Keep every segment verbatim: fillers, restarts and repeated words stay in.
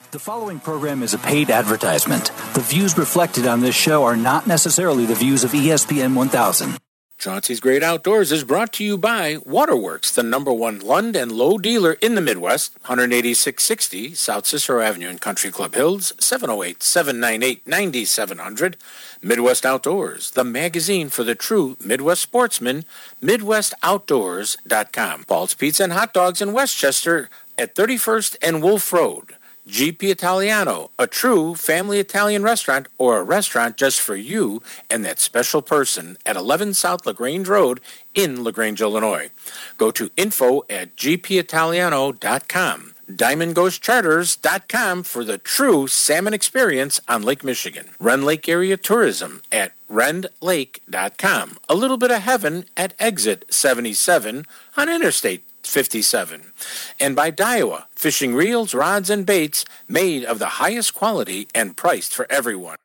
The following program is a paid advertisement. The views reflected on this show are not necessarily the views of E S P N one thousand. Chauncey's Great Outdoors is brought to you by Waterworks, the number one Lund and Lowe dealer in the Midwest, one eighty-six sixty South Cicero Avenue in Country Club Hills, seven oh eight, seven nine eight, nine seven zero zero. Midwest Outdoors, the magazine for the true Midwest sportsman, midwest outdoors dot com. Paul's Pizza and Hot Dogs in Westchester at thirty-first and Wolf Road. G P Italiano, a true family Italian restaurant or a restaurant just for you and that special person at eleven South LaGrange Road in LaGrange, Illinois. Go to info at g p italiano dot com. diamond ghost charters dot com for the true salmon experience on Lake Michigan. Rend Lake Area Tourism at rend lake dot com. A little bit of heaven at exit seventy-seven on Interstate fifty-seven. And by Daiwa, fishing reels, rods, and baits made of the highest quality and priced for everyone.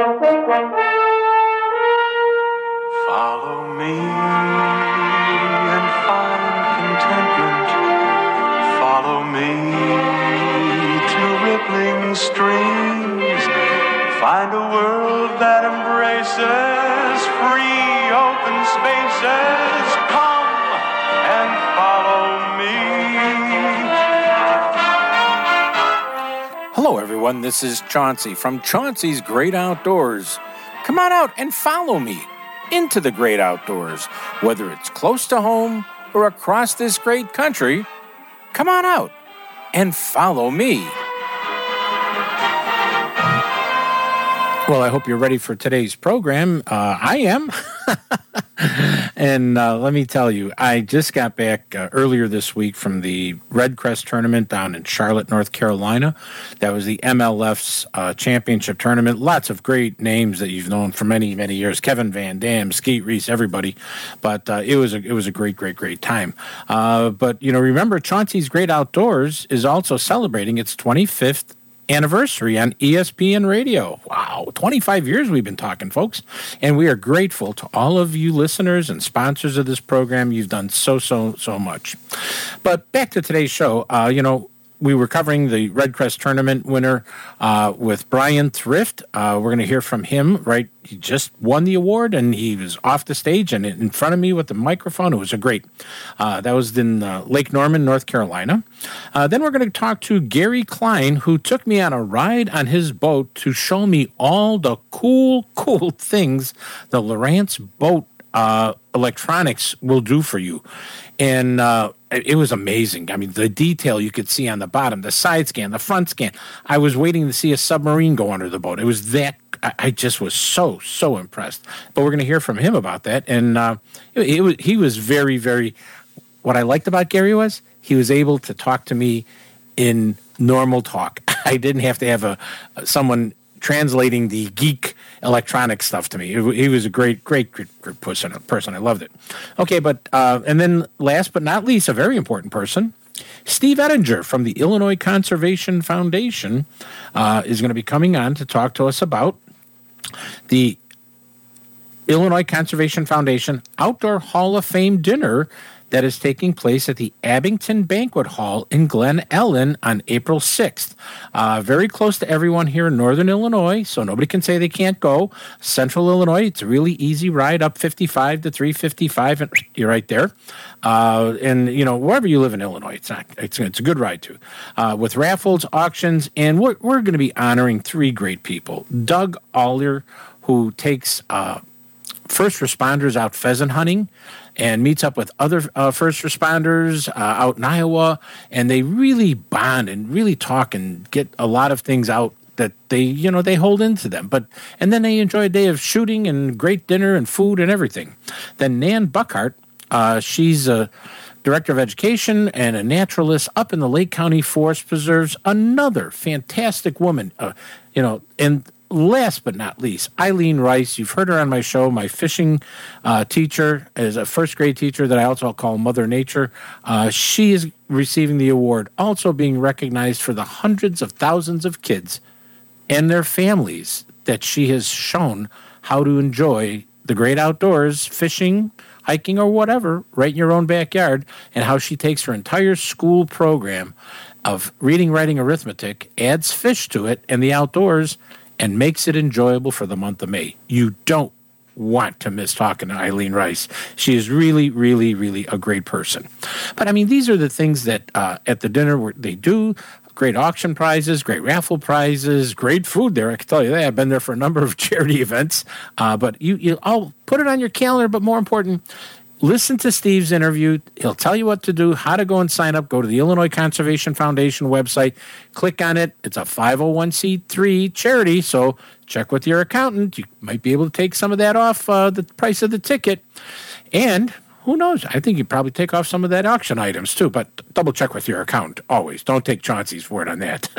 Follow me and find contentment. Follow me to rippling streams. Find a world that embraces free open spaces. Come and follow me. Hello, everyone. This is Chauncey from Chauncey's Great Outdoors. Come on out and follow me into the great outdoors. Whether it's close to home or across this great country, come on out and follow me. Well, I hope you're ready for today's program. Uh, I am. And uh, let me tell you, I just got back uh, earlier this week from the Red Crest tournament down in Charlotte, North Carolina. That was the M L F's uh, championship tournament. Lots of great names that you've known for many, many years. Kevin Van Dam, Skeet Reese, everybody. But uh, it was a, it was a great, great, great time. Uh, but, you know, remember, Chauncey's Great Outdoors is also celebrating its twenty-fifth anniversary on E S P N Radio. Wow, twenty-five years we've been talking, folks. And we are grateful to all of you listeners and sponsors of this program. You've done so, so, so much. But back to today's show, uh, you know, we were covering the Red Crest tournament winner uh, with Brian Thrift. Uh, we're going to hear from him, right? He just won the award, and he was off the stage and in front of me with the microphone. It was a great. Uh, that was in uh, Lake Norman, North Carolina. Uh, then we're going to talk to Gary Klein, who took me on a ride on his boat to show me all the cool, cool things the Lowrance boat uh, electronics will do for you. And uh, it was amazing. I mean, the detail you could see on the bottom, the side scan, the front scan. I was waiting to see a submarine go under the boat. It was that, I just was so, so impressed. But we're going to hear from him about that. And uh, it, it was, he was very, very, what I liked about Gary was he was able to talk to me in normal talk. I didn't have to have a someone translating the geek electronic stuff to me. It, he was a great, great, great, great person, person. I loved it. Okay, but, uh, and then last but not least, a very important person, Steve Ettinger from the Illinois Conservation Foundation uh, is going to be coming on to talk to us about the Illinois Conservation Foundation Outdoor Hall of Fame dinner that is taking place at the Abington Banquet Hall in Glen Ellen on April sixth. Uh, very close to everyone here in Northern Illinois, so nobody can say they can't go. Central Illinois, it's a really easy ride up fifty-five to three fifty-five, and you're right there. Uh, and, you know, wherever you live in Illinois, it's not it's, it's a good ride, too. Uh, with raffles, auctions, and we're, we're going to be honoring three great people. Doug Aller, who takes uh, first responders out pheasant hunting and meets up with other uh, first responders uh, out in Iowa, and they really bond and really talk and get a lot of things out that they, you know, they hold into them. But and then they enjoy a day of shooting and great dinner and food and everything. Then Nan Buckhart, uh, she's a director of education and a naturalist up in the Lake County Forest Preserves. Another fantastic woman, uh, you know, and last but not least, Eileen Rice. You've heard her on my show. My fishing uh, teacher is a first grade teacher that I also call Mother Nature. Uh, she is receiving the award, also being recognized for the hundreds of thousands of kids and their families that she has shown how to enjoy the great outdoors, fishing, hiking, or whatever, right in your own backyard, and how she takes her entire school program of reading, writing, arithmetic, adds fish to it and the outdoors, and makes it enjoyable for the month of May. You don't want to miss talking to Eileen Rice. She is really, really, really a great person. But, I mean, these are the things that uh, at the dinner where they do. Great auction prizes, great raffle prizes, great food there. I can tell you that. I've been there for a number of charity events. Uh, but you, you, I'll put it on your calendar. But more important, listen to Steve's interview. He'll tell you what to do, how to go and sign up. Go to the Illinois Conservation Foundation website. Click on it. It's a five oh one c three charity, so check with your accountant. You might be able to take some of that off uh, the price of the ticket. And who knows? I think you probably take off some of that auction items too, but double check with your accountant always. Don't take Chauncey's word on that.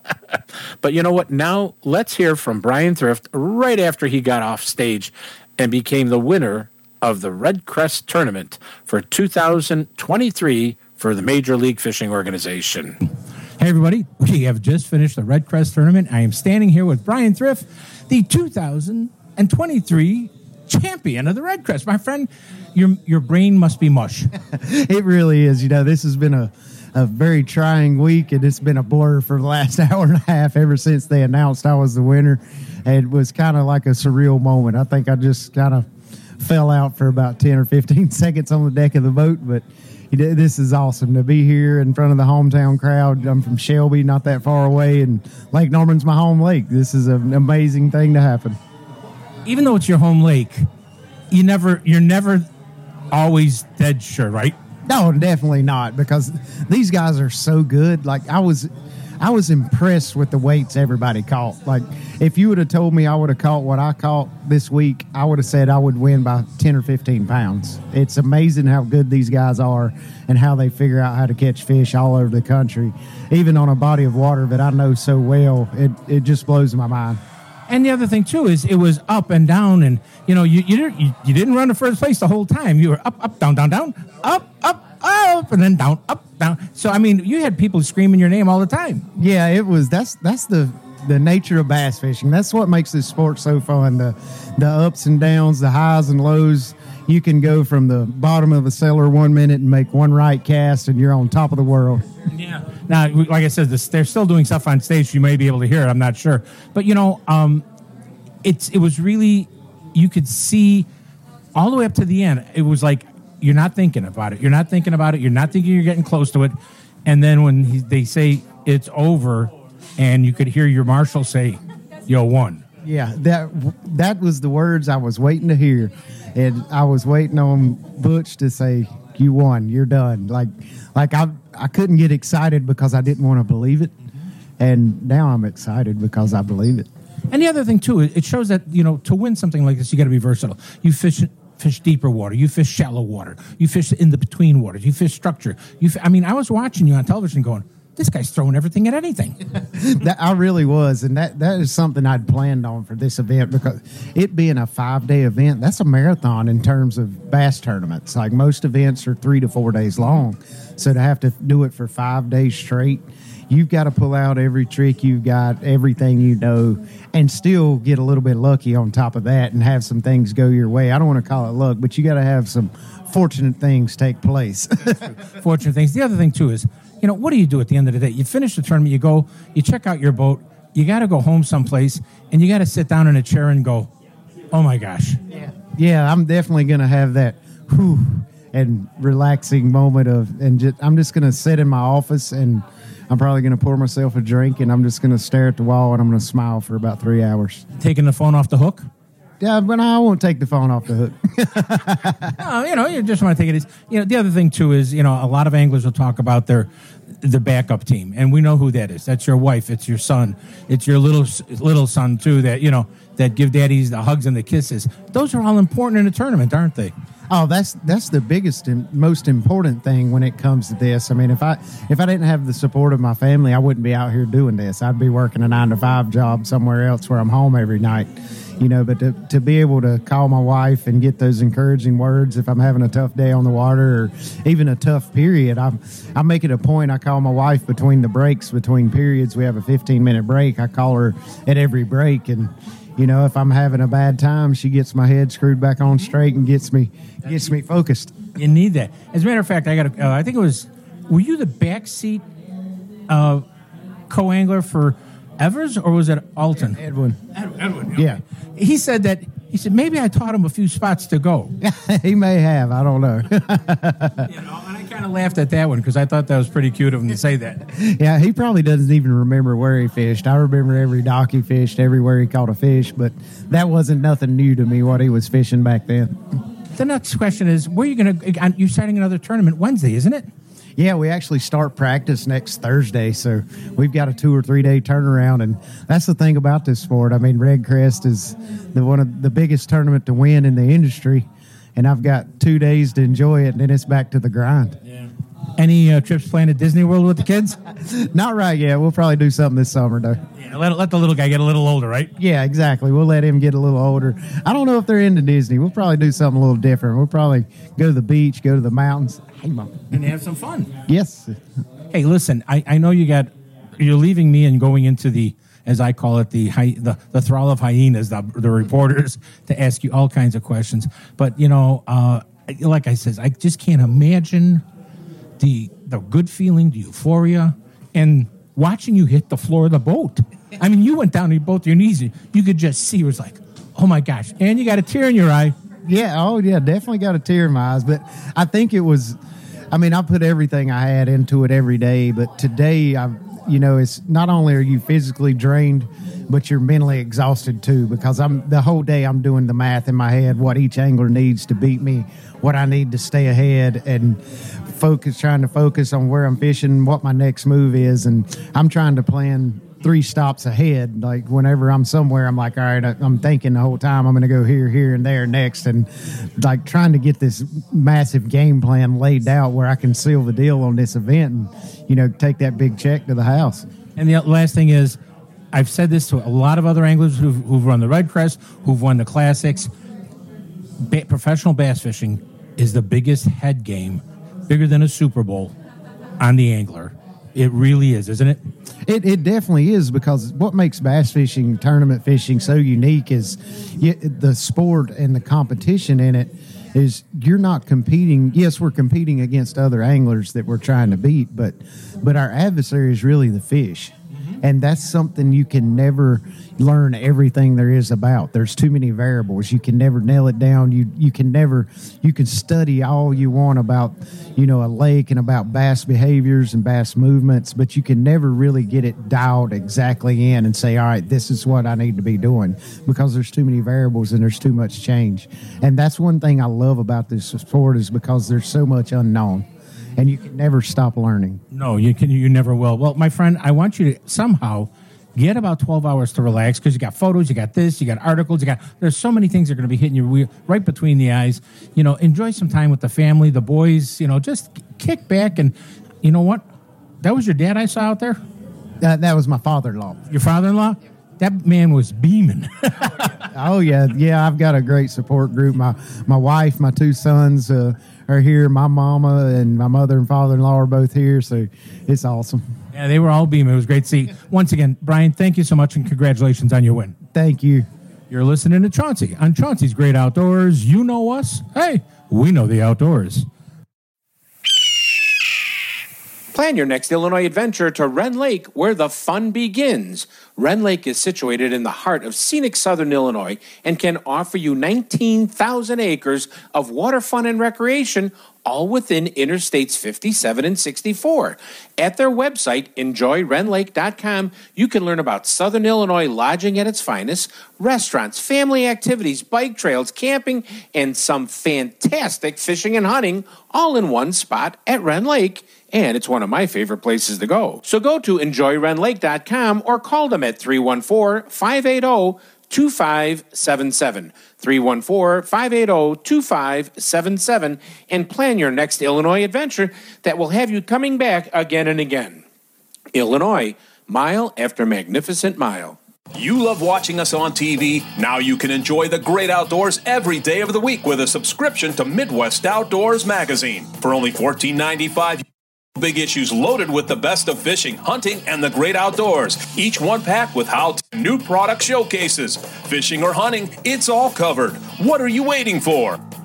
But you know what? Now let's hear from Brian Thrift right after he got off stage and became the winner of the Red Crest Tournament for two thousand twenty-three for the Major League Fishing Organization. Hey, everybody. We have just finished the Red Crest Tournament. I am standing here with Brian Thrift, the two thousand twenty-three champion of the Red Crest. My friend, your your brain must be mush. It really is. You know, this has been a, a very trying week, and it's been a blur for the last hour and a half ever since they announced I was the winner. And it was kind of like a surreal moment. I think I just kind of fell out for about ten or fifteen seconds on the deck of the boat, but you know, this is awesome to be here in front of the hometown crowd. I'm from Shelby, not that far away, and Lake Norman's my home lake. This is an amazing thing to happen. Even though it's your home lake, you never, you're never always dead sure, right? No, definitely not, because these guys are so good. Like I was, I was impressed with the weights everybody caught. Like if you would have told me I would have caught what I caught this week, I would have said I would win by ten or fifteen pounds. It's amazing how good these guys are and how they figure out how to catch fish all over the country, even on a body of water that I know so well. It it just blows my mind. And the other thing, too, is it was up and down. And, you know, you you, you you didn't run to first place the whole time. You were up, up, down, down, down, up, up, up, and then down, up, down. So, I mean, you had people screaming your name all the time. Yeah, it was. That's that's the, the nature of bass fishing. That's what makes this sport so fun. The, the ups and downs, the highs and lows. You can go from the bottom of the cellar one minute and make one right cast, and you're on top of the world. Yeah. Now, like I said, this, they're still doing stuff on stage. You may be able to hear it. I'm not sure. But, you know, um, it's it was really, you could see all the way up to the end. It was like you're not thinking about it. You're not thinking about it. You're not thinking you're getting close to it. And then when he, they say it's over, and you could hear your marshal say, "Yo, won." Yeah, that that was the words I was waiting to hear. And I was waiting on Butch to say, "You won. You're done." Like, like I I couldn't get excited because I didn't want to believe it, and now I'm excited because I believe it. And the other thing too, it shows that you know to win something like this, you got to be versatile. You fish fish deeper water, you fish shallow water, you fish in the between waters, you fish structure. You, I mean, I was watching you on television, going, this guy's throwing everything at anything. That I really was, and that, that is something I'd planned on for this event, because it being a five-day event, that's a marathon in terms of bass tournaments. Like most events are three to four days long, so to have to do it for five days straight, you've got to pull out every trick you've got, everything you know, and still get a little bit lucky on top of that and have some things go your way. I don't want to call it luck, but you got to have some fortunate things take place. Fortunate things. The other thing, too, is, you know, what do you do at the end of the day? You finish the tournament, you go, you check out your boat, you got to go home someplace, and you got to sit down in a chair and go, oh, my gosh. Yeah, yeah, I'm definitely going to have that whew and relaxing moment of, and just, I'm just going to sit in my office, and I'm probably going to pour myself a drink, and I'm just going to stare at the wall, and I'm going to smile for about three hours. Taking the phone off the hook? Yeah, but I won't take the phone off the hook. No, you know, you just want to take it easy. You know, the other thing, too, is, you know, a lot of anglers will talk about their the backup team, and we know who that is. That's your wife. It's your son. It's your little little son, too, that, you know, that give daddies the hugs and the kisses. Those are all important in a tournament, aren't they? Oh, that's that's the biggest and most important thing when it comes to this. I mean, if I if I didn't have the support of my family, I wouldn't be out here doing this. I'd be working a nine to five job somewhere else where I'm home every night. You know, but to, to be able to call my wife and get those encouraging words if I'm having a tough day on the water or even a tough period, I'm, I make it a point. I call my wife between the breaks, between periods. We have a fifteen-minute break. I call her at every break. And, you know, if I'm having a bad time, she gets my head screwed back on straight and gets me gets me focused. You need that. As a matter of fact, I got. Uh, I think it was, were you the back seat uh, co-angler for Evers, or was it Alton? Edwin. Ed- Edwin. Okay. Yeah. He said that. He said maybe I taught him a few spots to go. He may have. I don't know. You know, and I kind of laughed at that one because I thought that was pretty cute of him to say that. Yeah, he probably doesn't even remember where he fished. I remember every dock he fished, everywhere he caught a fish, but that wasn't nothing new to me what he was fishing back then. The next question is, where are you going to? You're starting another tournament Wednesday, isn't it? Yeah, we actually start practice next Thursday, so we've got a two or three day turnaround, and that's the thing about this sport. I mean, Red Crest is the one of the biggest tournament to win in the industry, and I've got two days to enjoy it, and then it's back to the grind. Yeah. Any uh, trips planned at Disney World with the kids? Not right yet. We'll probably do something this summer, though. Yeah, let, let the little guy get a little older, right? Yeah, exactly. We'll let him get a little older. I don't know if they're into Disney. We'll probably do something a little different. We'll probably go to the beach, go to the mountains. Hey, Mom. And have some fun. Yes. Hey, listen, I, I know you got, you're leaving me and going into the, as I call it, the hy, the, the thrall of hyenas, the, the reporters, to ask you all kinds of questions. But, you know, uh, like I said, I just can't imagine the the good feeling, the euphoria, and watching you hit the floor of the boat. I mean, you went down to both your knees. And you could just see, it was like, oh, my gosh. And you got a tear in your eye. Yeah, oh, yeah, definitely got a tear in my eyes. But I think it was, I mean, I put everything I had into it every day. But today, I, you know, it's not only are you physically drained, but you're mentally exhausted too, because I'm the whole day I'm doing the math in my head, what each angler needs to beat me, what I need to stay ahead, and focus, trying to focus on where I'm fishing, what my next move is. And I'm trying to plan three stops ahead. Like whenever I'm somewhere, I'm like, all right, I'm thinking the whole time I'm going to go here, here, and there next. And like trying to get this massive game plan laid out where I can seal the deal on this event and, you know, take that big check to the house. And the last thing is, I've said this to a lot of other anglers who've, who've run the Red Crest, who've won the classics. Ba- professional bass fishing is the biggest head game, bigger than a Super Bowl, on the angler. It really is, isn't it? It it definitely is, because what makes bass fishing, tournament fishing so unique is you, the sport and the competition in it is you're not competing. Yes, we're competing against other anglers that we're trying to beat, but but our adversary is really the fish. And that's something you can never learn everything there is about. There's too many variables. You can never nail it down. You you can never, you can study all you want about, you know, a lake and about bass behaviors and bass movements, but you can never really get it dialed exactly in and say, all right, this is what I need to be doing, because there's too many variables and there's too much change. And that's one thing I love about this sport, is because there's so much unknown. And you can never stop learning. No, you can. You never will. Well, my friend, I want you to somehow get about twelve hours to relax, because you got photos, you got this, you got articles, you got. There's so many things that are going to be hitting you right between the eyes. You know, enjoy some time with the family, the boys. You know, just kick back, and you know what? That was your dad I saw out there. That that was my father-in-law. Your father-in-law? That man was beaming. Oh yeah, yeah. I've got a great support group. My my wife, my two sons. Uh, are here. My mama and my mother and father-in-law are both here, so it's awesome. Yeah, they were all beaming. It was great to see. Once again, Brian, thank you so much, and congratulations on your win. Thank you. You're listening to Chauncey on Chauncey's Great Outdoors. You know us. Hey, we know the outdoors. Plan your next Illinois adventure to Wren Lake, where the fun begins. Wren Lake is situated in the heart of scenic southern Illinois and can offer you nineteen thousand acres of water fun and recreation, all within Interstates fifty-seven and sixty-four. At their website, enjoy ren lake dot com, you can learn about southern Illinois lodging at its finest, restaurants, family activities, bike trails, camping, and some fantastic fishing and hunting, all in one spot at Wren Lake. And it's one of my favorite places to go. So go to enjoy ren lake dot com or call them at three one four, five eight zero, two five seven seven. three one four, five eight zero, two five seven seven and plan your next Illinois adventure that will have you coming back again and again. Illinois, mile after magnificent mile. You love watching us on T V? Now you can enjoy the great outdoors every day of the week with a subscription to Midwest Outdoors Magazine. For only fourteen ninety-five, big issues loaded with the best of fishing, hunting, and the great outdoors. Each one packed with how-to, new product showcases. Fishing or hunting, it's all covered. What are you waiting for?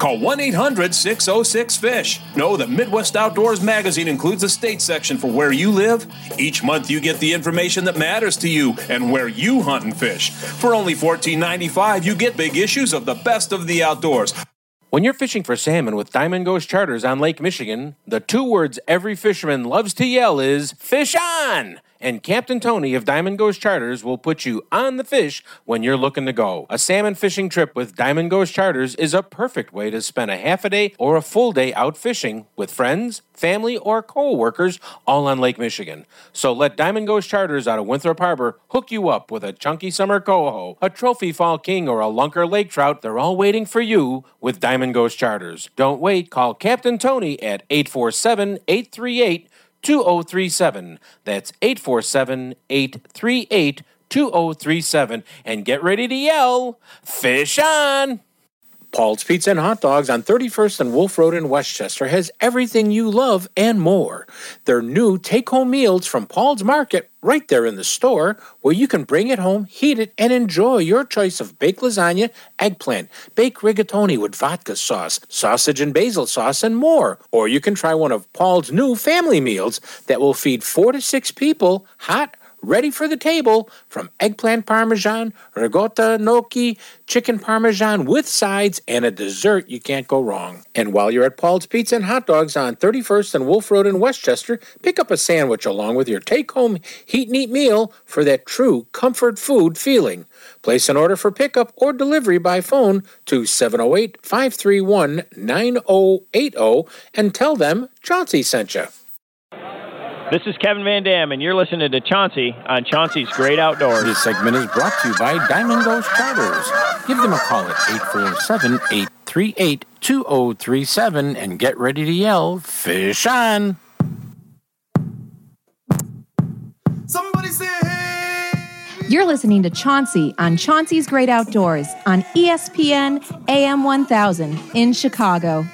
Call one eight hundred six oh six fish. Know that Midwest Outdoors Magazine includes a state section for where you live. Each month you get the information that matters to you and where you hunt and fish. For only fourteen ninety-five, you get big issues of the best of the outdoors. When you're fishing for salmon with Diamond Ghost Charters on Lake Michigan, the two words every fisherman loves to yell is, fish on! And Captain Tony of Diamond Ghost Charters will put you on the fish when you're looking to go. A salmon fishing trip with Diamond Ghost Charters is a perfect way to spend a half a day or a full day out fishing with friends, family, or co-workers all on Lake Michigan. So let Diamond Ghost Charters out of Winthrop Harbor hook you up with a chunky summer coho, a trophy fall king, or a lunker lake trout. They're all waiting for you with Diamond Ghost Charters. Don't wait. Call Captain Tony at eight four seven, eight three eight, two oh three seven. That's eight four seven, eight three eight, two oh three seven. And get ready to yell, fish on! Paul's Pizza and Hot Dogs on thirty-first and Wolf Road in Westchester has everything you love and more. Their new take-home meals from Paul's Market right there in the store, where you can bring it home, heat it, and enjoy your choice of baked lasagna, eggplant, baked rigatoni with vodka sauce, sausage and basil sauce, and more. Or you can try one of Paul's new family meals that will feed four to six people, hot, ready for the table, from eggplant parmesan, ricotta gnocchi, chicken parmesan with sides, and a dessert you can't go wrong. And while you're at Paul's Pizza and Hot Dogs on thirty-first and Wolf Road in Westchester, pick up a sandwich along with your take-home heat and eat meal for that true comfort food feeling. Place an order for pickup or delivery by phone to seven oh eight, five three one, nine oh eight oh and tell them Chauncey sent you. This is Kevin Van Dam, and you're listening to Chauncey on Chauncey's Great Outdoors. This segment is brought to you by Diamond Ghost Charters. Give them a call at eight four seven, eight three eight, two oh three seven and get ready to yell, fish on! Somebody say hey! You're listening to Chauncey on Chauncey's Great Outdoors on E S P N A M one thousand in Chicago.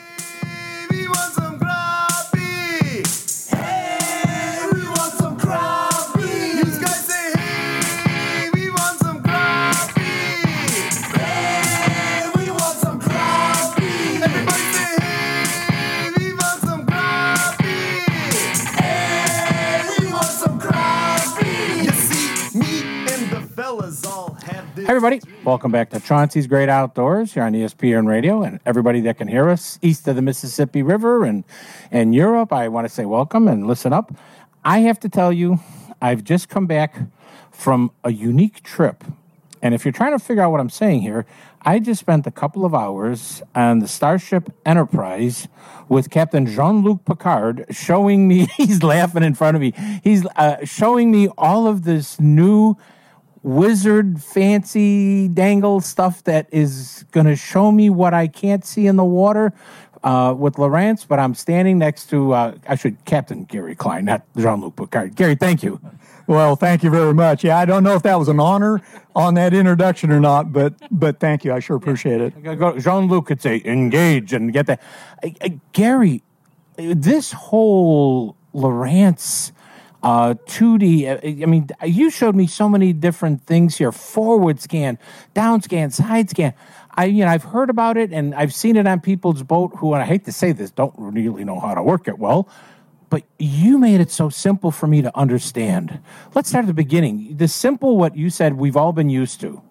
Hey everybody, welcome back to Chauncey's Great Outdoors here on E S P N Radio, and everybody that can hear us east of the Mississippi River and, and Europe, I want to say welcome and listen up. I have to tell you, I've just come back from a unique trip, and if you're trying to figure out what I'm saying here, I just spent a couple of hours on the Starship Enterprise with Captain Jean-Luc Picard showing me, he's laughing in front of me, he's uh, showing me all of this new wizard fancy dangle stuff that is going to show me what I can't see in the water uh, with Lowrance, but I'm standing next to, uh, I should, Captain Gary Klein, not Jean-Luc Picard. Gary, thank you. Well, thank you very much. Yeah, I don't know if that was an honor on that introduction or not, but but thank you. I sure appreciate it. Jean-Luc could say engage and get that. Uh, uh, Gary, this whole Lowrance Uh, two D, I mean, you showed me so many different things here. Forward scan, down scan, side scan. I, you know, I've heard about it and I've seen it on people's boat who, and I hate to say this, don't really know how to work it well, but you made it so simple for me to understand. Let's start at the beginning. The simple, what you said, we've all been used to.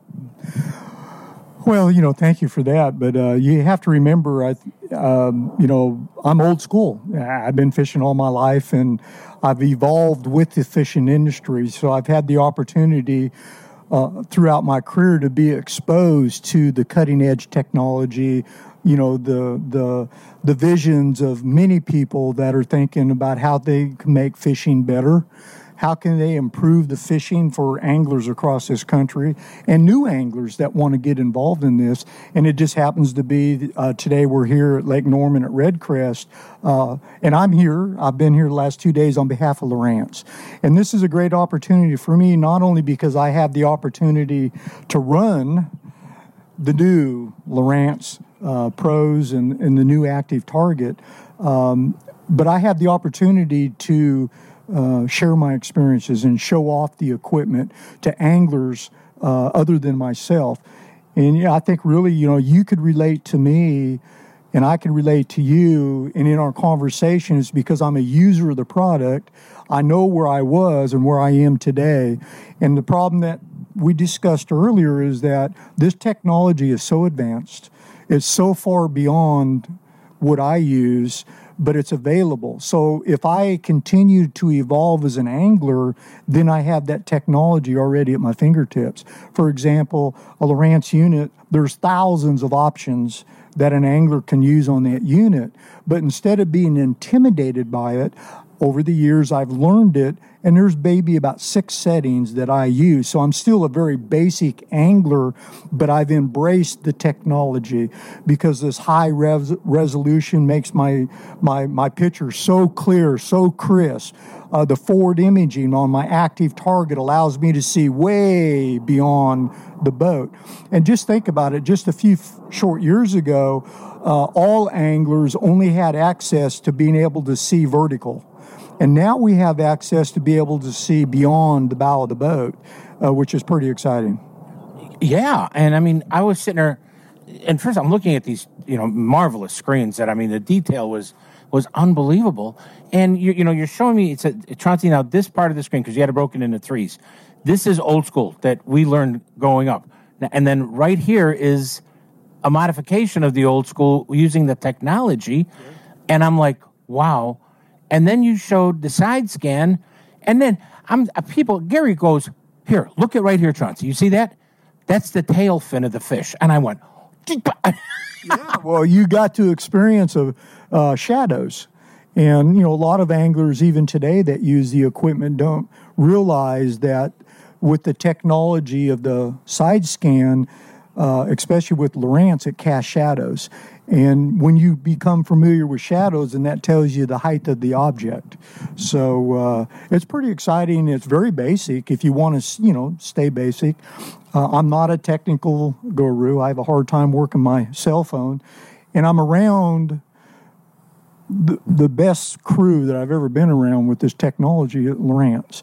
Well, you know, thank you for that. But uh, you have to remember, I, um, you know, I'm old school. I've been fishing all my life, and I've evolved with the fishing industry. So I've had the opportunity uh, throughout my career to be exposed to the cutting edge technology, you know, the the the visions of many people that are thinking about how they can make fishing better. How can they improve the fishing for anglers across this country and new anglers that want to get involved in this? And it just happens to be uh, today we're here at Lake Norman at Red Crest, uh, and I'm here. I've been here the last two days on behalf of Lowrance. And this is a great opportunity for me, not only because I have the opportunity to run the new Lowrance uh, Pros and, and the new Active Target, um, but I have the opportunity to Uh, share my experiences and show off the equipment to anglers uh, other than myself. And yeah, I think really, you know, you could relate to me and I can relate to you. And in our conversation, it's because I'm a user of the product. I know where I was and where I am today. And the problem that we discussed earlier is that this technology is so advanced. It's so far beyond what I use, but it's available. So if I continue to evolve as an angler, then I have that technology already at my fingertips. For example, a Lowrance unit, there's thousands of options that an angler can use on that unit. But instead of being intimidated by it, over the years I've learned it, and there's maybe about six settings that I use. So I'm still a very basic angler, but I've embraced the technology because this high res- resolution makes my my my picture so clear, so crisp. Uh, the forward imaging on my active target allows me to see way beyond the boat. And just think about it, just a few f- short years ago, uh, all anglers only had access to being able to see vertical. And now we have access to be able to see beyond the bow of the boat, uh, which is pretty exciting. Yeah, and I mean, I was sitting there, and first I'm looking at these, you know, marvelous screens that, I mean, the detail was was unbelievable. And, you you know, you're showing me, it's a, Chauncey, now this part of the screen, because you had it broken into threes. This is old school that we learned growing up. And then right here is a modification of the old school using the technology. And I'm like, wow. And then you showed the side scan, and then I'm uh, people. Gary goes, "Here, look at right here, Chauncey. You see that? That's the tail fin of the fish." And I went, "Yeah." Well, you got to experience of uh, shadows, and you know a lot of anglers even today that use the equipment don't realize that with the technology of the side scan, uh, especially with Lowrance, it casts shadows. And when you become familiar with shadows, and that tells you the height of the object. So uh, it's pretty exciting. It's very basic if you want to, you know, stay basic. Uh, I'm not a technical guru. I have a hard time working my cell phone. And I'm around the, the best crew that I've ever been around with this technology at Lowrance.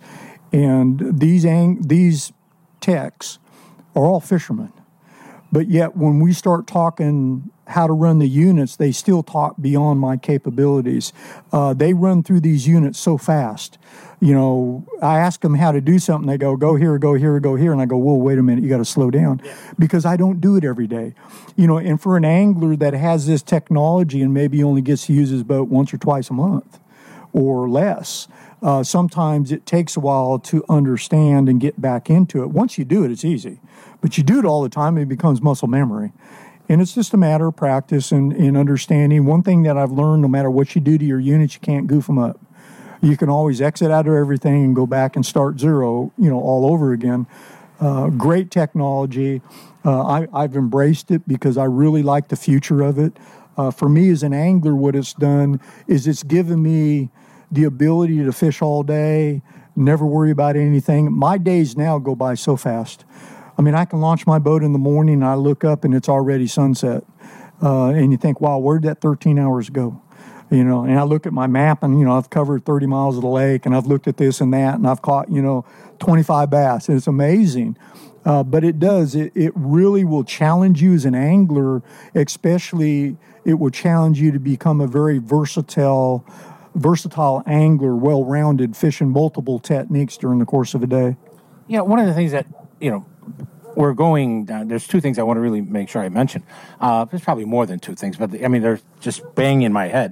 And these ang- these techs are all fishermen. But yet when we start talking how to run the units, they still talk beyond my capabilities. Uh, they run through these units so fast. You know, I ask them how to do something. They go, go here, go here, go here. And I go, whoa, wait a minute, you got to slow down. Yeah. Because I don't do it every day. You know, and for an angler that has this technology and maybe only gets to use his boat once or twice a month or less, uh, sometimes it takes a while to understand and get back into it. Once you do it, it's easy. But you do it all the time, it becomes muscle memory. And it's just a matter of practice and, and understanding. One thing that I've learned, no matter what you do to your units, you can't goof them up. You can always exit out of everything and go back and start zero, you know, all over again. Uh, great technology. Uh, I, I've embraced it because I really like the future of it. Uh, for me as an angler, what it's done is it's given me the ability to fish all day, never worry about anything. My days now go by so fast. I mean, I can launch my boat in the morning, and I look up, and it's already sunset. Uh, and you think, wow, where'd that thirteen hours go? You know, and I look at my map, and, you know, I've covered thirty miles of the lake, and I've looked at this and that, and I've caught, you know, twenty-five bass. And it's amazing. Uh, but it does. It, it really will challenge you as an angler, especially it will challenge you to become a very versatile, versatile angler, well-rounded, fishing multiple techniques during the course of a day. Yeah, one of the things that, you know, we're going down. There's two things I want to really make sure I mention. Uh, there's probably more than two things, but I mean, they're just bang in my head.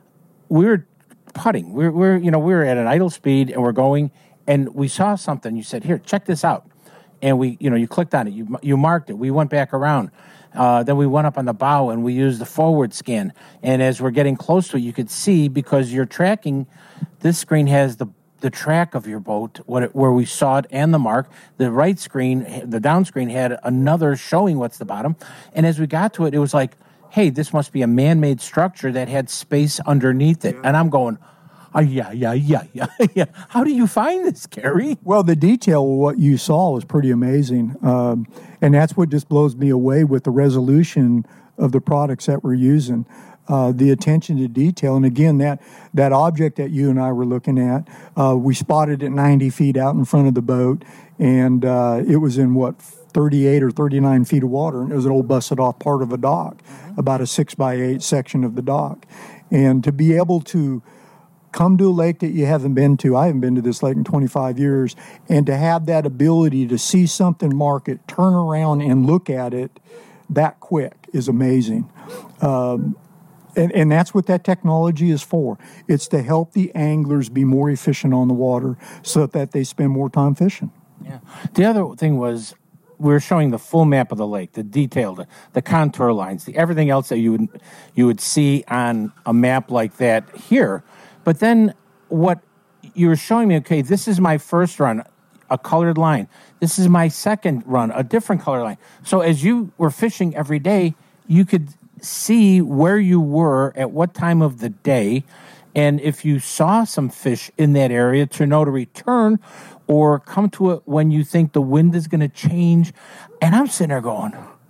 We're putting. We're, we're, you know, we're at an idle speed and we're going, and we saw something. You said, "Here, check this out," and we, you know, you clicked on it. You you marked it. We went back around. Uh, then we went up on the bow and we used the forward scan. And as we're getting close to it, you could see because you're tracking. This screen has the the track of your boat, what it, where we saw it, and the mark. The right screen, the down screen, had another showing what's the bottom. And as we got to it, it was like, hey, this must be a man-made structure that had space underneath it. And I'm going, oh, yeah, yeah, yeah, yeah, yeah. How do you find this, Gary? Well, the detail of what you saw was pretty amazing. Um, and that's what just blows me away with the resolution of the products that we're using. uh, the attention to detail. And again, that, that object that you and I were looking at, uh, we spotted it ninety feet out in front of the boat, and uh, it was in, what, thirty-eight or thirty-nine feet of water, and it was an old busted off part of a dock, mm-hmm. about a six by eight section of the dock. And to be able to come to a lake that you haven't been to, I haven't been to this lake in twenty-five years, and to have that ability to see something, mark it, turn around and look at it that quick is amazing. Um, and, and that's what that technology is for. It's to help the anglers be more efficient on the water so that they spend more time fishing. Yeah. The other thing was, we were showing the full map of the lake, the detail, the, the contour lines, the everything else that you would you would see on a map like that here. But then what you were showing me, okay, this is my first run, a colored line. This is my second run, a different color line. So as you were fishing every day, you could see where you were at what time of the day, and if you saw some fish in that area, to know to return or come to it when you think the wind is going to change. And I'm sitting there going,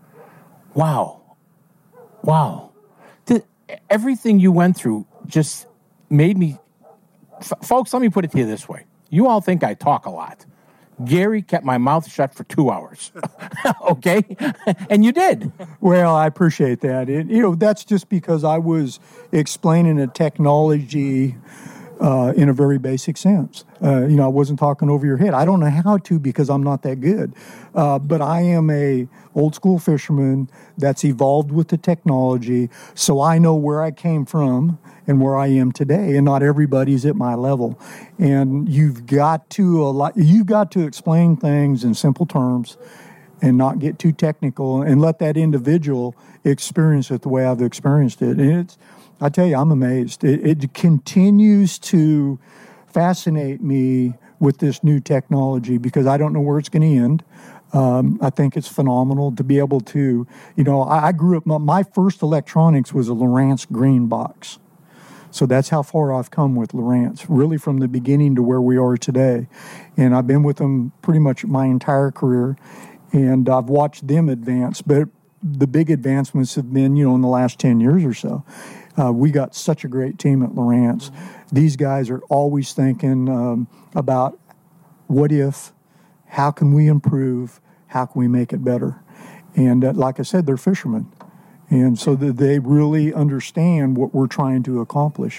wow, wow. The, everything you went through just made me, f- folks, let me put it to you this way. You all think I talk a lot. Gary kept my mouth shut for two hours. Okay? And you did. Well, I appreciate that. It, you know, that's just because I was explaining a technology uh, in a very basic sense. Uh, you know, I wasn't talking over your head. I don't know how to because I'm not that good. Uh, but I am a old school fisherman that's evolved with the technology, so I know where I came from and where I am today, and not everybody's at my level. And you've got to a lot, you've got to explain things in simple terms and not get too technical, and let that individual experience it the way I've experienced it. And it's, I tell you, I'm amazed. It, it continues to fascinate me with this new technology because I don't know where it's going to end. Um, I think it's phenomenal to be able to, you know, I, I grew up, my, my first electronics was a Lowrance green box. So that's how far I've come with Lowrance, really from the beginning to where we are today. And I've been with them pretty much my entire career, and I've watched them advance. But the big advancements have been, you know, in the last ten years or so. Uh, we got such a great team at Lowrance. These guys are always thinking um, about what if, how can we improve, how can we make it better? And uh, like I said, they're fishermen. And so that they really understand what we're trying to accomplish.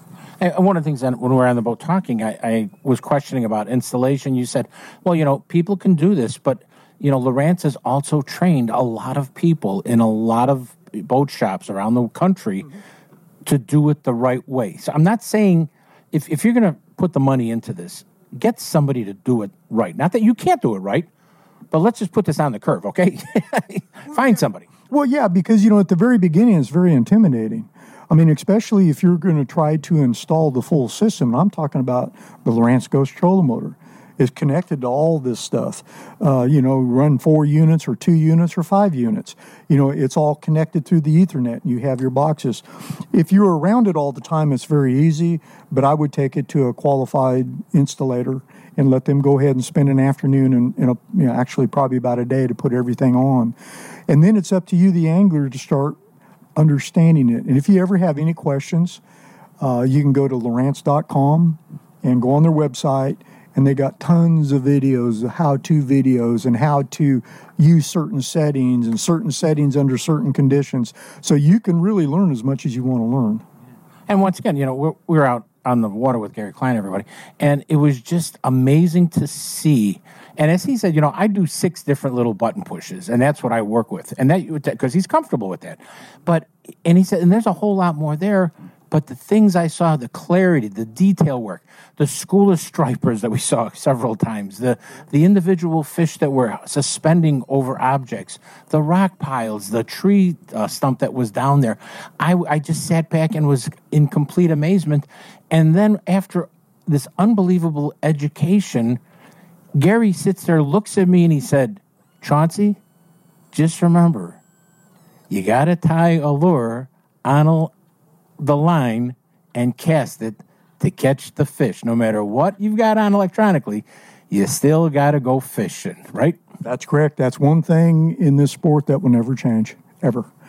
And one of the things that when we were on the boat talking, I, I was questioning about installation. You said, well, you know, people can do this, but, you know, Lowrance has also trained a lot of people in a lot of boat shops around the country mm-hmm. to do it the right way. So I'm not saying if, if you're going to put the money into this, get somebody to do it right. Not that you can't do it right, but let's just put this on the curve, okay? Find somebody. Well, yeah, because, you know, at the very beginning, it's very intimidating. I mean, especially if you're going to try to install the full system. I'm talking about the Lowrance Ghost trolling motor. It's connected to all this stuff. Uh, you know, run four units or two units or five units. You know, it's all connected through the Ethernet. You have your boxes. If you're around it all the time, it's very easy, but I would take it to a qualified installator and let them go ahead and spend an afternoon and, and a, you know, actually probably about a day to put everything on. And then it's up to you, the angler, to start understanding it. And if you ever have any questions, uh, you can go to Lowrance dot com and go on their website, and they got tons of videos, how-to videos, and how to use certain settings and certain settings under certain conditions. So you can really learn as much as you want to learn. And once again, you know, we're, we're out on the water with Gary Klein, everybody, and it was just amazing to see. And as he said, you know, I do six different little button pushes, and that's what I work with, and that because he's comfortable with that. But and he said, and there's a whole lot more there. But the things I saw, the clarity, the detail work, the school of stripers that we saw several times, the the individual fish that were suspending over objects, the rock piles, the tree uh, stump that was down there. I, I just sat back and was in complete amazement. And then after this unbelievable education, Gary sits there, looks at me, and he said, Chauncey, just remember, you got to tie a lure on a the line and cast it to catch the fish. No matter what you've got on electronically, you still got to go fishing, right? That's correct. That's one thing in this sport that will never change, ever.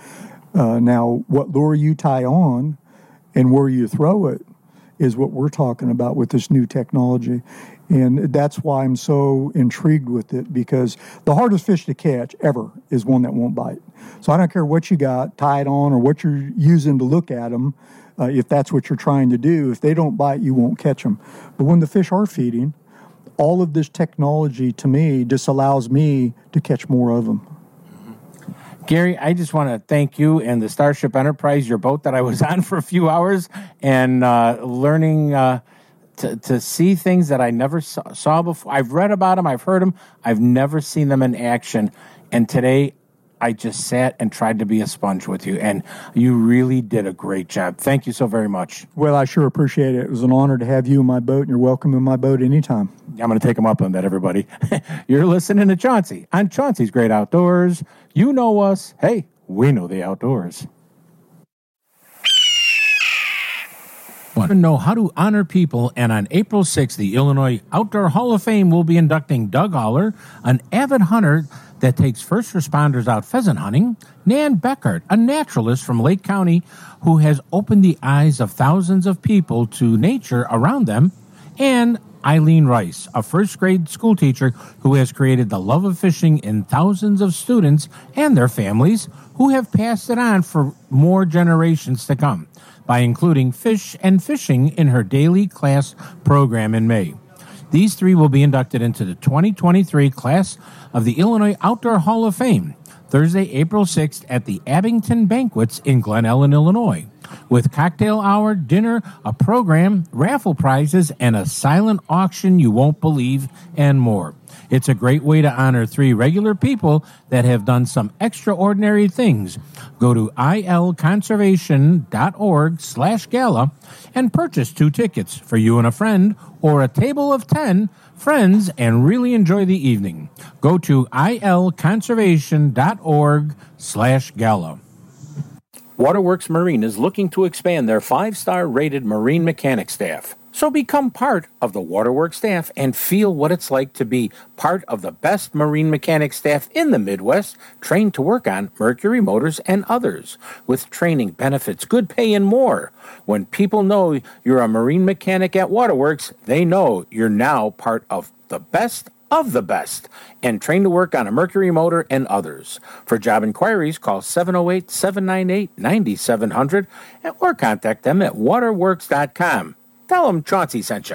Uh, now, what lure you tie on and where you throw it is what we're talking about with this new technology. And that's why I'm so intrigued with it, because the hardest fish to catch ever is one that won't bite. So I don't care what you got tied on or what you're using to look at them, uh, if that's what you're trying to do. If they don't bite, you won't catch them. But when the fish are feeding, all of this technology to me just allows me to catch more of them. Gary, I just want to thank you and the Starship Enterprise, your boat that I was on for a few hours, and uh, learning uh, to, to see things that I never saw, saw before. I've read about them, I've heard them, I've never seen them in action. And today, I just sat and tried to be a sponge with you, and you really did a great job. Thank you so very much. Well, I sure appreciate it. It was an honor to have you in my boat, and you're welcome in my boat anytime. I'm going to take them up on that, everybody. You're listening to Chauncey on Chauncey's Great Outdoors. You know us. Hey, we know the outdoors. Want to know how to honor people, and on April sixth, the Illinois Outdoor Hall of Fame will be inducting Doug Haller, an avid hunter that takes first responders out pheasant hunting, Nan Beckert, a naturalist from Lake County who has opened the eyes of thousands of people to nature around them, and Eileen Rice, a first-grade school teacher who has created the love of fishing in thousands of students and their families who have passed it on for more generations to come by including fish and fishing in her daily class program in May. These three will be inducted into the twenty twenty-three class of the Illinois Outdoor Hall of Fame, Thursday, April sixth at the Abington Banquets in Glen Ellen, Illinois, with cocktail hour, dinner, a program, raffle prizes, and a silent auction you won't believe, and more. It's a great way to honor three regular people that have done some extraordinary things. Go to ilconservation.org slash gala and purchase two tickets for you and a friend or a table of ten friends and really enjoy the evening. Go to ilconservation.org slash gala. Waterworks Marine is looking to expand their five-star rated marine mechanic staff. So become part of the Waterworks staff and feel what it's like to be part of the best marine mechanic staff in the Midwest, trained to work on Mercury motors and others, with training, benefits, good pay, and more. When people know you're a marine mechanic at Waterworks, they know you're now part of the best of the best and trained to work on a Mercury motor and others. For job inquiries, call seven oh eight, seven nine eight, nine seven zero zero or contact them at waterworks dot com. Tell them Chauncey sent you.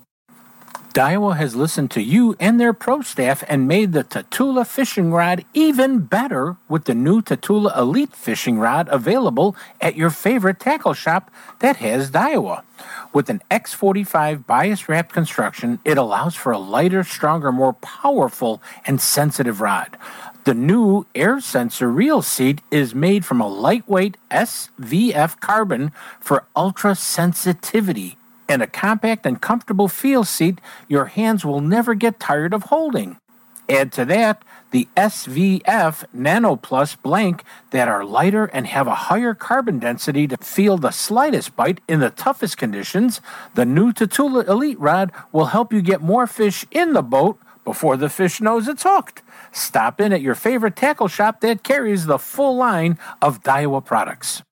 Daiwa has listened to you and their pro staff and made the Tatula fishing rod even better with the new Tatula Elite fishing rod available at your favorite tackle shop that has Daiwa. With an X forty-five bias-wrapped construction, it allows for a lighter, stronger, more powerful, and sensitive rod. The new air sensor reel seat is made from a lightweight S V F carbon for ultra sensitivity. And a compact and comfortable feel seat your hands will never get tired of holding. Add to that the S V F Nano Plus blank that are lighter and have a higher carbon density to feel the slightest bite in the toughest conditions. The new Tatula Elite rod will help you get more fish in the boat before the fish knows it's hooked. Stop in at your favorite tackle shop that carries the full line of Daiwa products.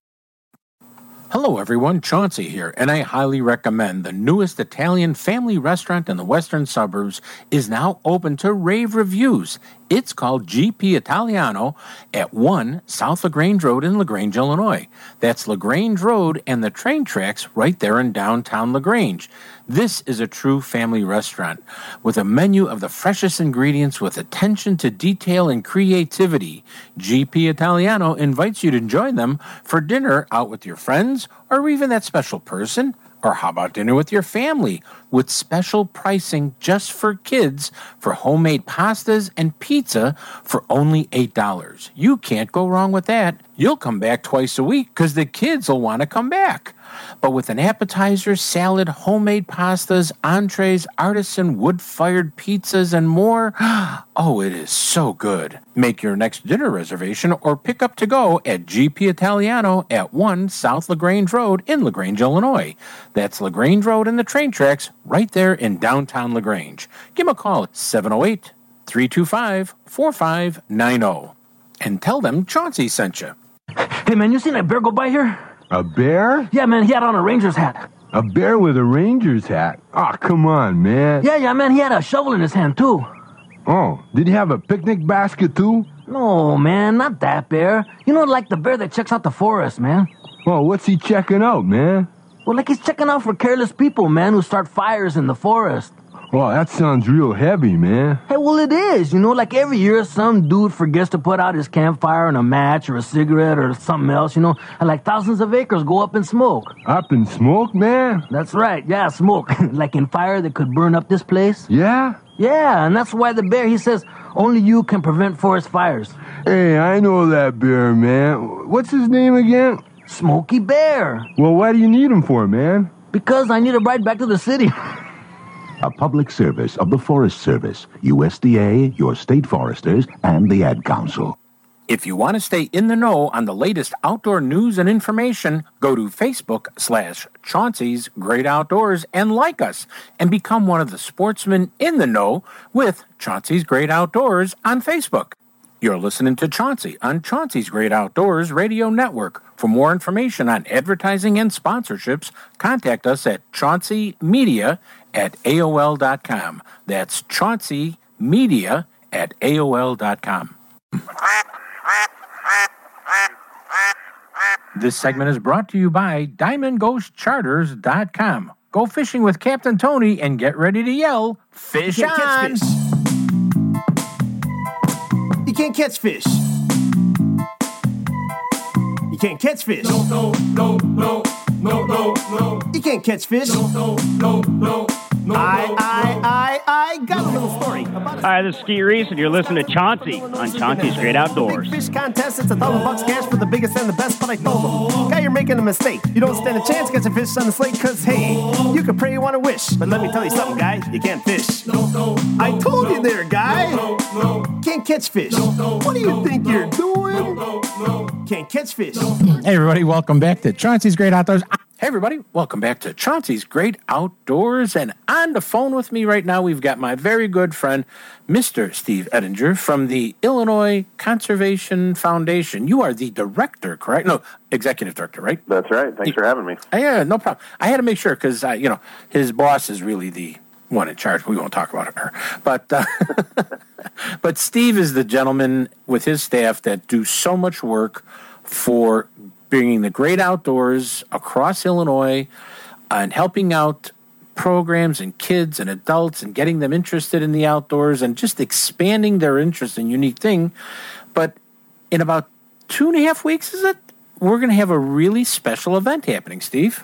Hello everyone, Chauncey here, and I highly recommend the newest Italian family restaurant in the western suburbs is now open to rave reviews. It's called G P Italiano at one South LaGrange Road in LaGrange, Illinois. That's LaGrange Road and the train tracks right there in downtown LaGrange. This is a true family restaurant with a menu of the freshest ingredients with attention to detail and creativity. G P Italiano invites you to join them for dinner out with your friends or even that special person. Or how about dinner with your family with special pricing just for kids for homemade pastas and pizza for only eight dollars. You can't go wrong with that. You'll come back twice a week because the kids will want to come back. But with an appetizer, salad, homemade pastas, entrees, artisan wood-fired pizzas, and more, oh, it is so good. Make your next dinner reservation or pick up to go at G P Italiano at one South LaGrange Road in LaGrange, Illinois. That's LaGrange Road and the train tracks right there in downtown LaGrange. Give them a call at seven oh eight, three two five, four five nine oh and tell them Chauncey sent you. Hey, man, you seen that bear go by here? A bear? Yeah, man, he had on a Ranger's hat. A bear with a Ranger's hat? Oh, come on, man. Yeah, yeah, man, he had a shovel in his hand, too. Oh, did he have a picnic basket, too? No, man, not that bear. You know, like the bear that checks out the forest, man. Well, what's he checking out, man? Well, like he's checking out for careless people, man, who start fires in the forest. Well, that sounds real heavy, man. Hey, well, it is. You know, like every year some dude forgets to put out his campfire and a match or a cigarette or something else, you know, and like thousands of acres go up in smoke. Up in smoke, man? That's right. Yeah, smoke. Like in fire that could burn up this place. Yeah? Yeah, and that's why the bear, he says, only you can prevent forest fires. Hey, I know that bear, man. What's his name again? Smokey Bear. Well, why do you need him for, man? Because I need a ride back to the city. A public service of the Forest Service, U S D A, your state foresters, and the Ad Council. If you want to stay in the know on the latest outdoor news and information, go to Facebook slash Chauncey's Great Outdoors and like us and become one of the sportsmen in the know with Chauncey's Great Outdoors on Facebook. You're listening to Chauncey on Chauncey's Great Outdoors Radio Network. For more information on advertising and sponsorships, contact us at chaunceymedia at A O L dot com. That's chaunceymedia at A O L dot com. This segment is brought to you by diamond ghost charters dot com. Go fishing with Captain Tony and get ready to yell, fish You can't on! catch fish. You can't catch fish. You can't catch fish. No, no, no, no, no, no, no. You can't catch fish. No, no, no, no. No, I, I, I, I got a little story about a Hi, this is Ski Reese, and you're listening to Chauncey on Chauncey's Great Outdoors. big fish contest. It's a thousand bucks cash for the biggest and the best, but I told them, guy, you're making a mistake. You don't stand a chance catching fish on the slate, cause hey, you can pray you want to wish, but let me tell you something, guy, you can't fish. I told you there, guy. Can't catch fish. What do you think you're doing? Can't catch fish. Hey, everybody, welcome back to Chauncey's Great Outdoors. Hey, everybody. Welcome back to Chauncey's Great Outdoors. And on the phone with me right now, we've got my very good friend, Mister Steve Ettinger from the Illinois Conservation Foundation. You are the director, correct? No, executive director, right? That's right. Thanks for having me. Uh, yeah, no problem. I had to make sure because, uh, you know, his boss is really the one in charge. We won't talk about it here. But, uh, but Steve is the gentleman with his staff that do so much work for bringing the great outdoors across Illinois and helping out programs and kids and adults and getting them interested in the outdoors and just expanding their interest in unique thing. But in about two and a half weeks, is it? We're going to have a really special event happening, Steve.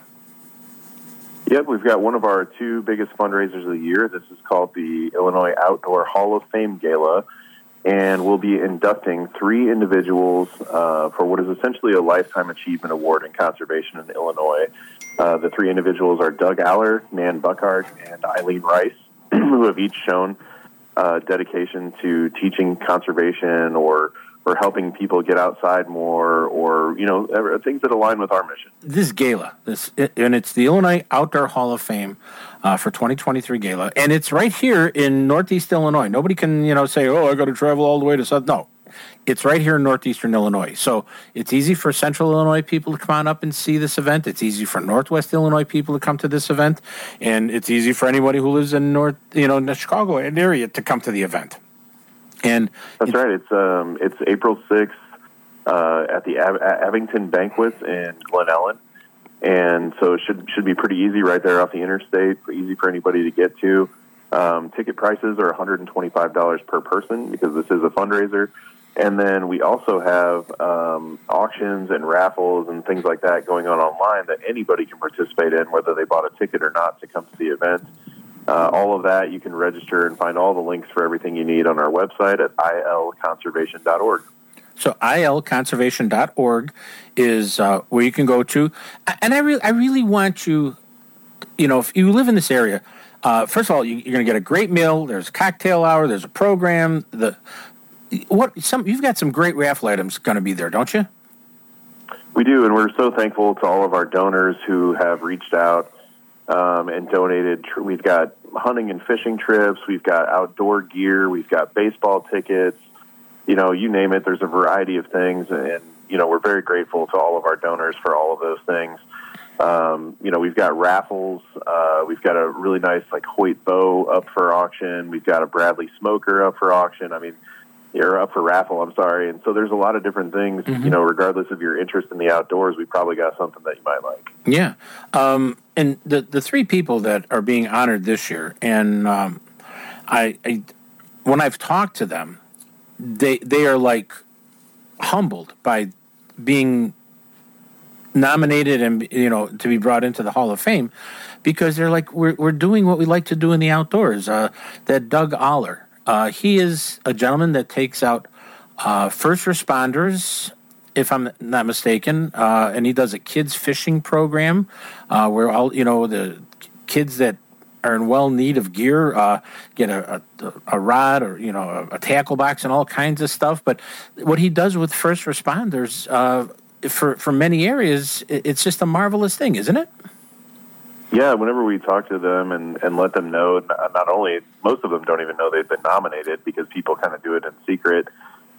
Yep, we've got one of our two biggest fundraisers of the year. This is called the Illinois Outdoor Hall of Fame Gala. And we'll be inducting three individuals uh, for what is essentially a Lifetime Achievement Award in conservation in Illinois. Uh, the three individuals are Doug Aller, Nan Buckhart, and Eileen Rice, who have each shown uh, dedication to teaching conservation or or helping people get outside more, or, you know, things that align with our mission. This gala, this and it's the Illinois Outdoor Hall of Fame uh, for twenty twenty-three gala, and it's right here in Northeast Illinois. Nobody can, you know, say, oh, I got to travel all the way to South. No, it's right here in Northeastern Illinois. So it's easy for Central Illinois people to come on up and see this event. It's easy for Northwest Illinois people to come to this event, and it's easy for anybody who lives in North, you know, in the Chicago area to come to the event. And that's right. It's um, it's April sixth uh, at the Ab- Abington Banquets in Glen Ellen, and so it should should be pretty easy right there off the interstate. Easy for anybody to get to. Um, ticket prices are one hundred twenty-five dollars per person because this is a fundraiser, and then we also have um, auctions and raffles and things like that going on online that anybody can participate in, whether they bought a ticket or not, to come to the event. Uh, all of that, you can register and find all the links for everything you need on our website at I L conservation dot org. So I L conservation dot org is uh, where you can go to. And I, re- I really want you, you know, if you live in this area, uh, first of all, you, you're going to get a great meal. There's a cocktail hour. There's a program. The what some You've got some great raffle items going to be there, don't you? We do, and we're so thankful to all of our donors who have reached out Um, and donated. We've got hunting and fishing trips. We've got outdoor gear. We've got baseball tickets. You know, you name it. There's a variety of things, and you know, we're very grateful to all of our donors for all of those things. Um, you know, we've got raffles. Uh, we've got a really nice, like, Hoyt bow up for auction. We've got a Bradley smoker up for auction. I mean, you're up for raffle, I'm sorry. And so there's a lot of different things, mm-hmm. you know, regardless of your interest in the outdoors, we probably got something that you might like. Yeah. Um, and the, the three people that are being honored this year, and um, I, I, when I've talked to them, they they are, like, humbled by being nominated and, you know, to be brought into the Hall of Fame, because they're like, we're we're doing what we like to do in the outdoors. Uh, that Doug Aller, uh, he is a gentleman that takes out uh, first responders, if I'm not mistaken, uh, and he does a kids fishing program uh, where all, you know, the kids that are in well need of gear uh, get a, a a rod or, you know, a, a tackle box and all kinds of stuff. But what he does with first responders, uh, for for many areas, it's just a marvelous thing, isn't it? Yeah, whenever we talk to them and, and let them know, not only, most of them don't even know they've been nominated because people kind of do it in secret.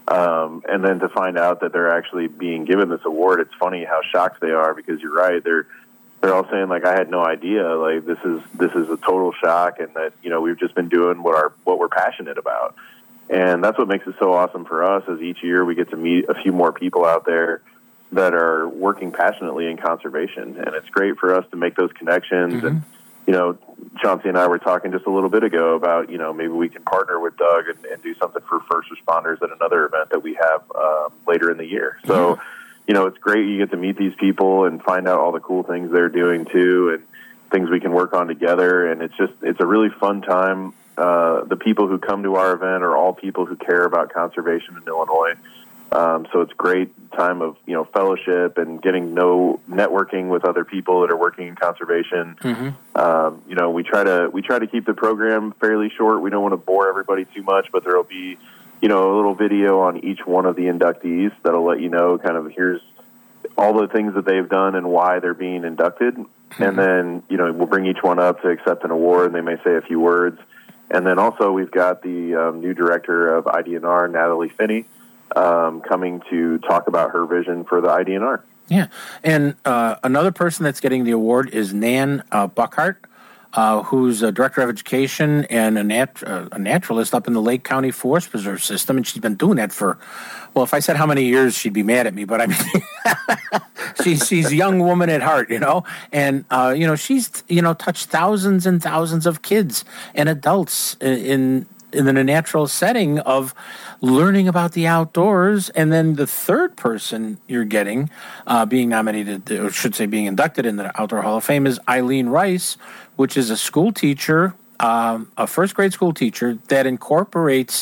Um, and then to find out that they're actually being given this award, it's funny how shocked they are, because you're right. They're they're all saying, like, I had no idea. Like, this is this is a total shock, and that, you know, we've just been doing what our what we're passionate about. And that's what makes it so awesome for us, is each year we get to meet a few more people out there that are working passionately in conservation. And it's great for us to make those connections. Mm-hmm. And, you know, Chauncey and I were talking just a little bit ago about, you know, maybe we can partner with Doug and, and do something for first responders at another event that we have um, later in the year. So, mm-hmm. you know, it's great you get to meet these people and find out all the cool things they're doing too, and things we can work on together. And it's just, it's a really fun time. Uh, the people who come to our event are all people who care about conservation in Illinois. Um, so it's a great time of, you know, fellowship and getting to know, networking with other people that are working in conservation. Mm-hmm. Um, you know, we try to we try to keep the program fairly short. We don't want to bore everybody too much, but there will be, you know, a little video on each one of the inductees that'll let you know kind of here's all the things that they've done and why they're being inducted. Mm-hmm. And then, you know, we'll bring each one up to accept an award, and they may say a few words. And then also we've got the um, new director of I D N R, Natalie Finney, Um, coming to talk about her vision for the I D N R. Yeah, and uh, another person that's getting the award is Nan uh, Buckhart, uh, who's a director of education and a, nat- uh, a naturalist up in the Lake County Forest Preserve system, and she's been doing that for, well, if I said how many years, she'd be mad at me, but I mean, she's she's a young woman at heart, you know, and, uh, you know, she's, you know, touched thousands and thousands of kids and adults in in a natural setting of learning about the outdoors. And then the third person you're getting uh, being nominated, or should say being inducted in the Outdoor Hall of Fame, is Eileen Rice, which is a school teacher, um, a first grade school teacher that incorporates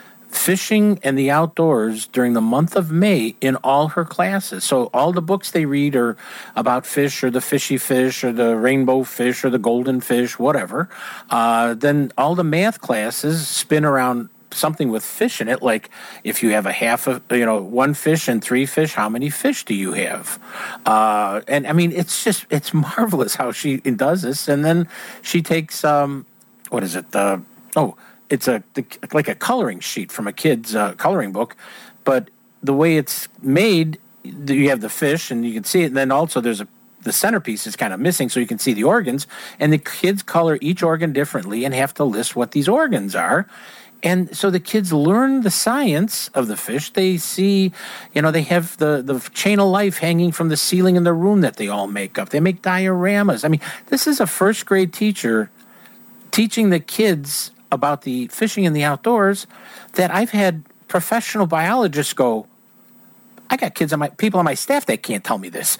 fishing and the outdoors during the month of May in all her classes. So all the books they read are about fish, or the fishy fish, or the rainbow fish, or the golden fish, whatever. Uh, then all the math classes spin around something with fish in it, like if you have a half of, you know, one fish and three fish, how many fish do you have? Uh, and I mean, it's just, it's marvelous how she does this. And then she takes, um, what is it? Uh, oh, It's a like a coloring sheet from a kid's uh, coloring book, but the way it's made, you have the fish and you can see it, and then also there's a the centerpiece is kind of missing, so you can see the organs, and the kids color each organ differently and have to list what these organs are. And so the kids learn the science of the fish. They see, you know, they have the, the chain of life hanging from the ceiling in the room that they all make up. They make dioramas. I mean, this is a first grade teacher teaching the kids about the fishing and the outdoors that I've had professional biologists go, I got kids on my people on my staff that can't tell me this.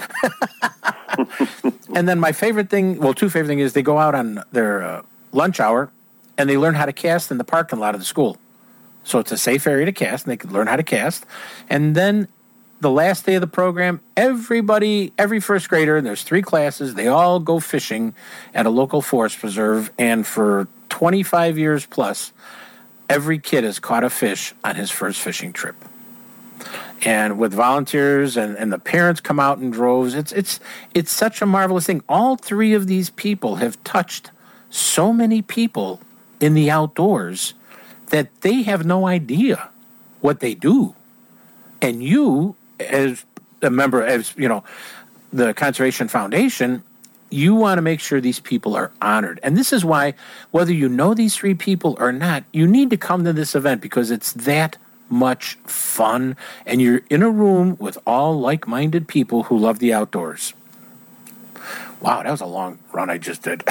And then my favorite thing, well, two favorite things is they go out on their uh, lunch hour and they learn how to cast in the parking lot of the school. So it's a safe area to cast, and they can learn how to cast. And then the last day of the program, everybody, every first grader, and there's three classes, they all go fishing at a local forest preserve, and for twenty-five years plus, every kid has caught a fish on his first fishing trip. And with volunteers and, and the parents come out in droves, it's it's it's such a marvelous thing. All three of these people have touched so many people in the outdoors that they have no idea what they do. And you, as a member, as you know, the Conservation Foundation, you want to make sure these people are honored. And this is why, whether you know these three people or not, you need to come to this event because it's that much fun. And you're in a room with all like-minded people who love the outdoors. Wow, that was a long run I just did.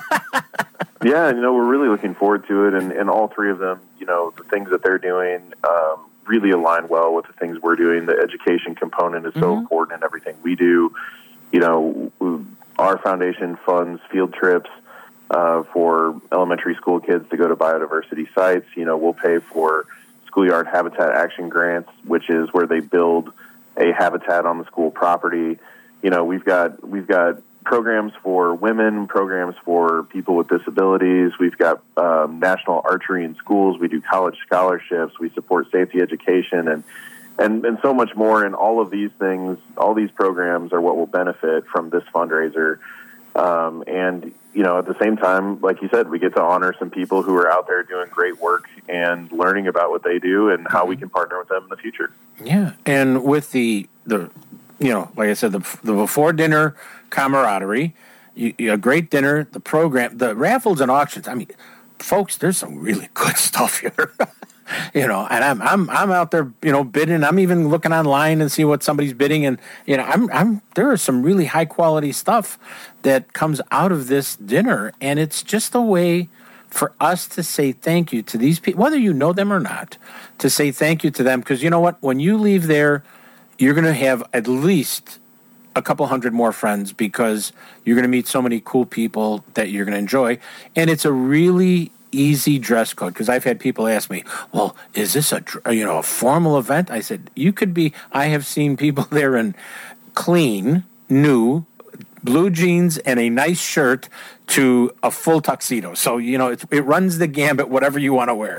Yeah, you know, we're really looking forward to it. And, and all three of them, you know, the things that they're doing um, really align well with the things we're doing. The education component is so Mm-hmm. important in everything we do. You know, we, our foundation funds field trips uh, for elementary school kids to go to biodiversity sites. You know, we'll pay for schoolyard habitat action grants, which is where they build a habitat on the school property. You know, we've got we've got programs for women, programs for people with disabilities. We've got um, national archery in schools. We do college scholarships. We support safety education and And, and so much more, and all of these things, all these programs are what will benefit from this fundraiser. Um, and, you know, at the same time, like you said, we get to honor some people who are out there doing great work and learning about what they do and how we can partner with them in the future. Yeah, and with the, the you know, like I said, the, the before-dinner camaraderie, you, you, a great dinner, the program, the raffles and auctions. I mean, folks, there's some really good stuff here. You know, and I'm I'm I'm out there, you know, bidding. I'm even looking online and see what somebody's bidding, and you know, I'm I'm there is some really high quality stuff that comes out of this dinner, and it's just a way for us to say thank you to these people, whether you know them or not, to say thank you to them, because you know what, when you leave there, you're going to have at least a couple hundred more friends because you're going to meet so many cool people that you're going to enjoy, and it's a really easy dress code, because I've had people ask me, well, is this a you know a formal event? I said, you could be. I have seen people there in clean, new, blue jeans and a nice shirt to a full tuxedo. So, you know, it, it runs the gambit, whatever you want to wear.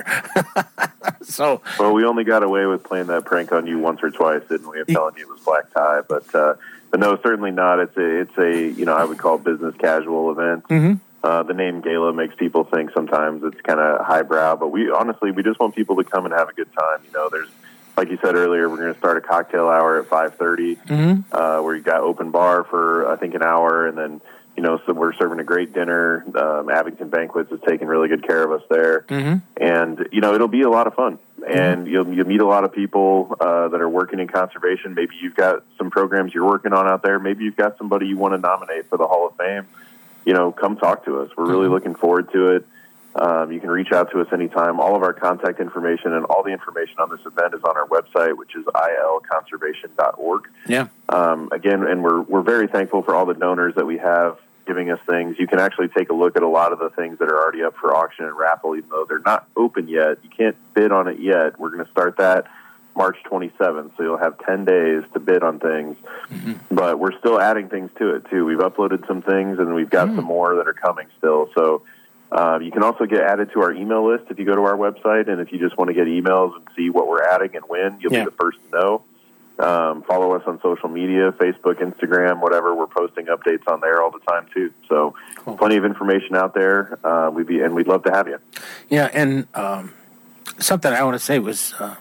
So, well, we only got away with playing that prank on you once or twice, didn't we? Of telling you it was black tie, but uh, but no, certainly not. It's a it's a you know I would call it business casual event. Mm-hmm. Uh, the name gala makes people think sometimes it's kind of highbrow, but we honestly, we just want people to come and have a good time. You know, there's, like you said earlier, we're going to start a cocktail hour at five thirty, mm-hmm. uh, where you got open bar for, I think, an hour. And then, you know, so we're serving a great dinner. Um, Abington Banquets is taking really good care of us there. Mm-hmm. And, you know, it'll be a lot of fun. And you'll, you'll meet a lot of people uh, that are working in conservation. Maybe you've got some programs you're working on out there. Maybe you've got somebody you want to nominate for the Hall of Fame. You know, come talk to us. We're really looking forward to it. Um, you can reach out to us anytime. All of our contact information and all the information on this event is on our website, which is I L conservation dot org. Yeah. Um, again, and we're we're very thankful for all the donors that we have giving us things. You can actually take a look at a lot of the things that are already up for auction and raffle, even though they're not open yet. You can't bid on it yet. We're going to start that March twenty-seventh, so you'll have ten days to bid on things. Mm-hmm. But we're still adding things to it, too. We've uploaded some things, and we've got mm. some more that are coming still. So uh, you can also get added to our email list if you go to our website, and if you just want to get emails and see what we're adding and when, you'll yeah. be the first to know. Um, follow us on social media, Facebook, Instagram, whatever. We're posting updates on there all the time, too. So cool. Plenty of information out there, uh, we'd be, and we'd love to have you. Yeah, and um, something I want to say was... Uh,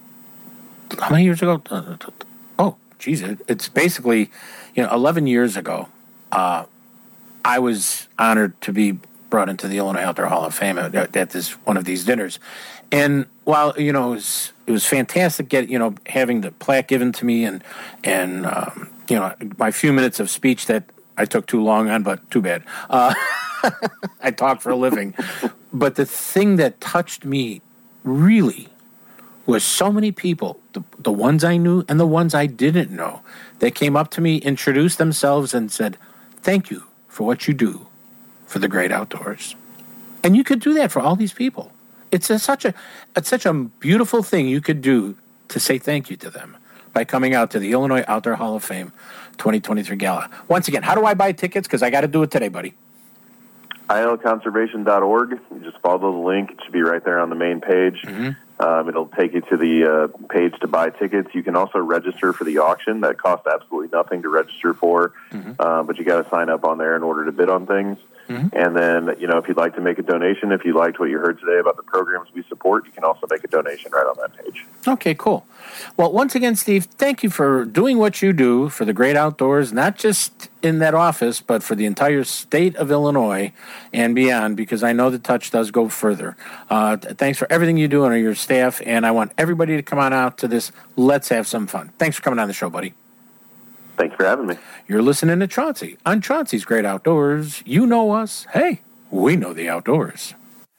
how many years ago? Uh, oh, geez, it, it's basically, you know, eleven years ago, uh, I was honored to be brought into the Illinois Outdoor Hall of Fame at, at this one of these dinners. And while, you know, it was, it was fantastic get, you know, having the plaque given to me and, and um, you know, my few minutes of speech that I took too long on, but too bad. Uh, I talk for a living. But the thing that touched me really was so many people, the, the ones I knew and the ones I didn't know, they came up to me, introduced themselves, and said, thank you for what you do for the great outdoors. And you could do that for all these people. It's a, such a it's such a beautiful thing you could do to say thank you to them by coming out to the Illinois Outdoor Hall of Fame twenty twenty-three Gala. Once again, how do I buy tickets? Because I got to do it today, buddy. I L conservation dot org. You just follow the link. It should be right there on the main page. Mm-hmm. Um, it'll take you to the uh, page to buy tickets. You can also register for the auction. That costs absolutely nothing to register for, mm-hmm. uh, but you got to sign up on there in order to bid on things. Mm-hmm. And then, you know, if you'd like to make a donation, if you liked what you heard today about the programs we support, you can also make a donation right on that page. Okay, cool. Well, once again, Steve, thank you for doing what you do for the great outdoors, not just in that office, but for the entire state of Illinois and beyond, because I know the touch does go further. Uh, thanks for everything you do and your staff, and I want everybody to come on out to this Let's Have Some Fun. Thanks for coming on the show, buddy. Thanks for having me. You're listening to Chauncey on Chauncey's Great Outdoors. You know us. Hey, we know the outdoors.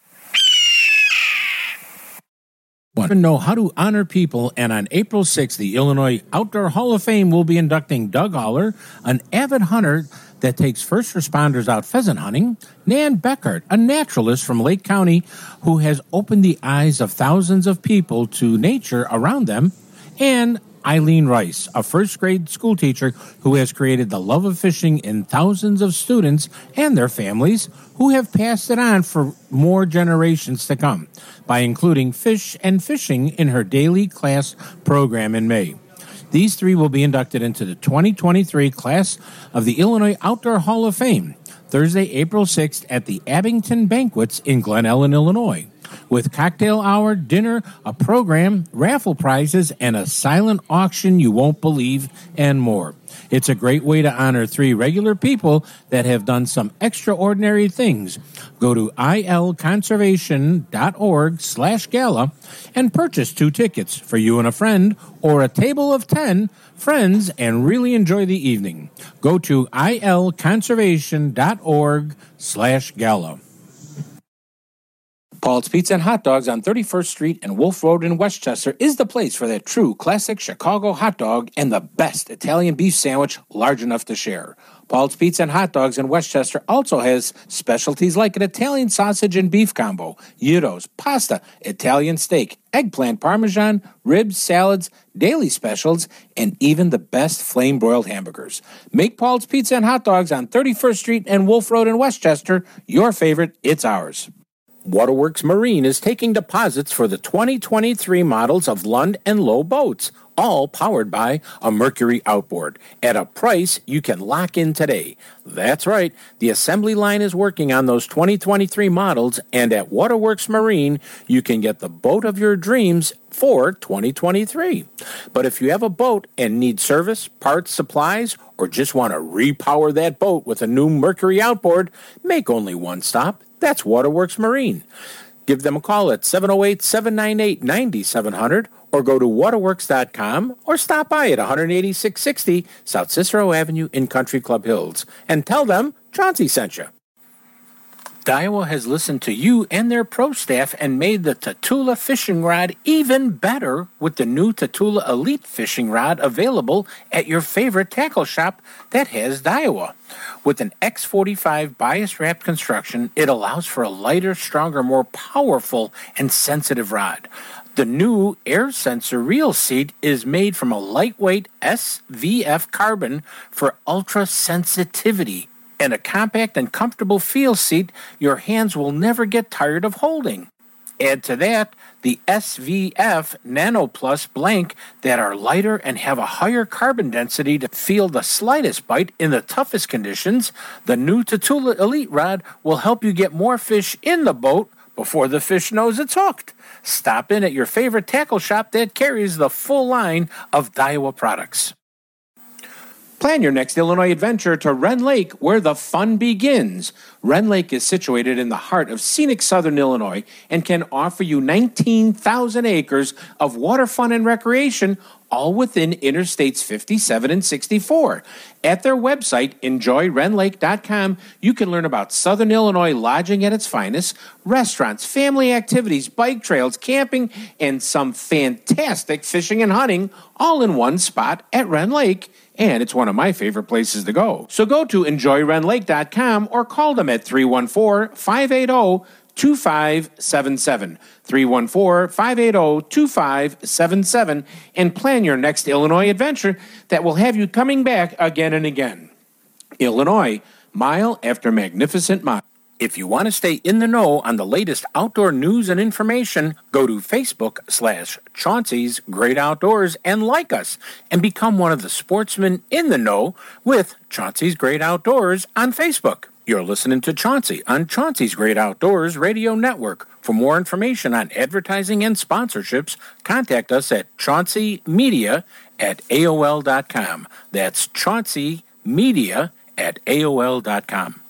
Want to know how to honor people, and on April sixth, the Illinois Outdoor Hall of Fame will be inducting Doug Haller, an avid hunter that takes first responders out pheasant hunting, Nan Beckert, a naturalist from Lake County who has opened the eyes of thousands of people to nature around them, and Eileen Rice, a first-grade school teacher who has created the love of fishing in thousands of students and their families who have passed it on for more generations to come by including fish and fishing in her daily class program in May. These three will be inducted into the twenty twenty-three class of the Illinois Outdoor Hall of Fame, Thursday, April sixth at the Abington Banquets in Glen Ellen, Illinois, with cocktail hour, dinner, a program, raffle prizes, and a silent auction you won't believe, and more. It's a great way to honor three regular people that have done some extraordinary things. Go to ilconservation.org slash gala and purchase two tickets for you and a friend or a table of ten friends and really enjoy the evening. Go to ilconservation.org slash gala. Paul's Pizza and Hot Dogs on thirty-first Street and Wolf Road in Westchester is the place for that true classic Chicago hot dog and the best Italian beef sandwich large enough to share. Paul's Pizza and Hot Dogs in Westchester also has specialties like an Italian sausage and beef combo, gyros, pasta, Italian steak, eggplant parmesan, ribs, salads, daily specials, and even the best flame-broiled hamburgers. Make Paul's Pizza and Hot Dogs on thirty-first Street and Wolf Road in Westchester your favorite. It's ours. Waterworks Marine is taking deposits for the twenty twenty-three models of Lund and Lowe boats, all powered by a Mercury outboard, at a price you can lock in today. That's right, the assembly line is working on those twenty twenty-three models, and at Waterworks Marine, you can get the boat of your dreams for twenty twenty-three. But if you have a boat and need service, parts, supplies, or just want to repower that boat with a new Mercury outboard, make only one stop. That's Waterworks Marine. Give them a call at seven oh eight, seven nine eight, nine seven zero zero or go to waterworks dot com or stop by at one eighty-six sixty South Cicero Avenue in Country Club Hills and tell them Chauncey sent you. Daiwa has listened to you and their pro staff and made the Tatula fishing rod even better with the new Tatula Elite fishing rod available at your favorite tackle shop that has Daiwa. With an X forty-five bias-wrapped construction, it allows for a lighter, stronger, more powerful, and sensitive rod. The new air sensor reel seat is made from a lightweight S V F carbon for ultra sensitivity, and a compact and comfortable feel seat your hands will never get tired of holding. Add to that the S V F Nano Plus blank that are lighter and have a higher carbon density to feel the slightest bite in the toughest conditions. The new Tatula Elite rod will help you get more fish in the boat before the fish knows it's hooked. Stop in at your favorite tackle shop that carries the full line of Daiwa products. Plan your next Illinois adventure to Wren Lake, where the fun begins. Wren Lake is situated in the heart of scenic southern Illinois and can offer you nineteen thousand acres of water fun and recreation, all within Interstates fifty-seven and sixty-four. At their website, enjoy ren lake dot com, you can learn about southern Illinois lodging at its finest, restaurants, family activities, bike trails, camping, and some fantastic fishing and hunting, all in one spot at Wren Lake. And it's one of my favorite places to go. So go to enjoy ren lake dot com or call them at three one four, five eight zero, two five seven seven. three one four, five eight zero, two five seven seven and plan your next Illinois adventure that will have you coming back again and again. Illinois, mile after magnificent mile. If you want to stay in the know on the latest outdoor news and information, go to Facebook slash Chauncey's Great Outdoors and like us and become one of the sportsmen in the know with Chauncey's Great Outdoors on Facebook. You're listening to Chauncey on Chauncey's Great Outdoors Radio Network. For more information on advertising and sponsorships, contact us at chaunceymedia at A O L dot com. That's chaunceymedia at A O L dot com.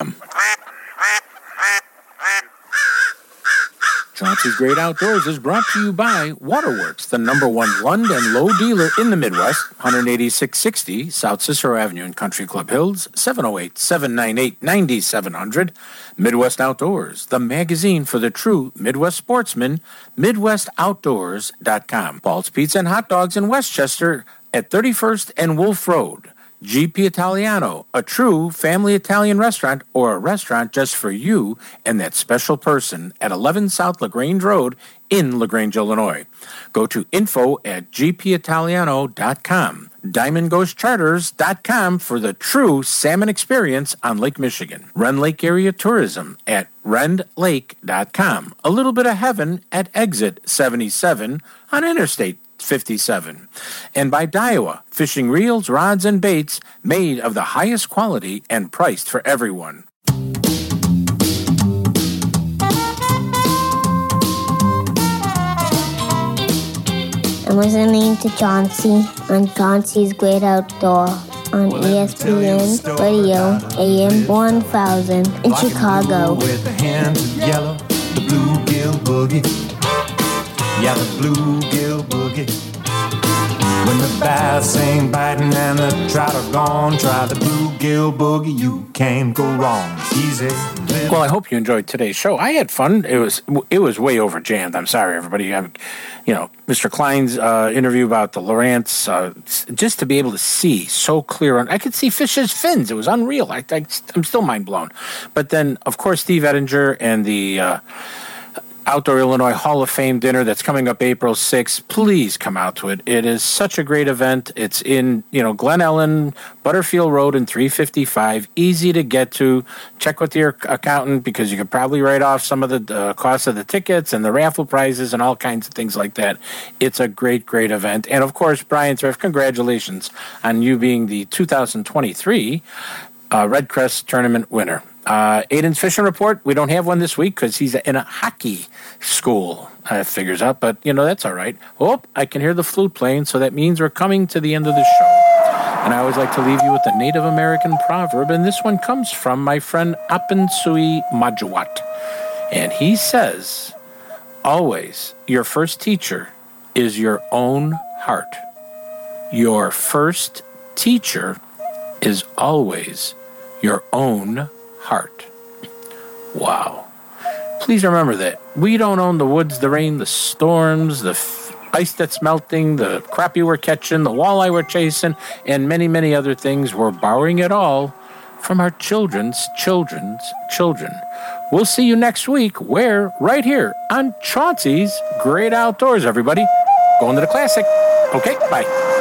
Chauncey's Great Outdoors is brought to you by Waterworks, the number one Lund and Lowe dealer in the Midwest, one eighty-six sixty South Cicero Avenue in Country Club Hills, seven oh eight, seven nine eight, nine seven zero zero. Midwest Outdoors, the magazine for the true Midwest sportsman, midwest outdoors dot com. Paul's Pizza and Hot Dogs in Westchester at thirty-first and Wolf Road. G P Italiano, a true family Italian restaurant or a restaurant just for you and that special person at eleven South LaGrange Road in LaGrange, Illinois. Go to info at g p italiano dot com. diamond ghost charters dot com for the true salmon experience on Lake Michigan. Rend Lake Area Tourism at rend lake dot com. A little bit of heaven at exit seventy-seven on Interstate fifty-seven. And by Daiwa, fishing reels, rods, and baits made of the highest quality and priced for everyone. I'm listening to Chauncey on Chauncey's Great Outdoor on E S P N Radio A M one thousand in Chicago. With the hands of yellow, the bluegill boogie. Yeah, the bluegill boogie. When the bass ain't biting and the trout are gone, try the bluegill boogie. You can't go wrong. Easy. Well, I hope you enjoyed today's show. I had fun. It was it was way over jammed. I'm sorry, everybody. I'm, you know, Mister Klein's uh, interview about the Lowrance, uh, just to be able to see so clear. On, I could see fish's fins. It was unreal. I, I, I'm still mind blown. But then, of course, Steve Ettinger and the Uh, Outdoor Illinois Hall of Fame dinner that's coming up April sixth. Please come out to it. It is such a great event. It's in, you know, Glen Ellen, Butterfield Road and three fifty-five. Easy to get to. Check with your accountant because you could probably write off some of the uh, costs of the tickets and the raffle prizes and all kinds of things like that. It's a great, great event. And, of course, Brian Thrift, congratulations on you being the two thousand twenty-three uh, Red Crest Tournament winner. Uh, Aiden's Fishing Report, we don't have one this week because he's in a hockey school, uh, figures out, but, you know, that's all right. Oh, I can hear the flute playing, so that means we're coming to the end of the show. And I always like to leave you with a Native American proverb, and this one comes from my friend Apensui Majawat. And he says, always, your first teacher is your own heart. Your first teacher is always your own heart. Wow. Please remember that. We don't own the woods, the rain, the storms, the f- ice that's melting, the crappie we're catching, the walleye we're chasing, and many, many other things. We're borrowing it all from our children's children's children. We'll see you next week. Where? Right here on Chauncey's Great Outdoors, everybody. Going to the classic. Okay, bye.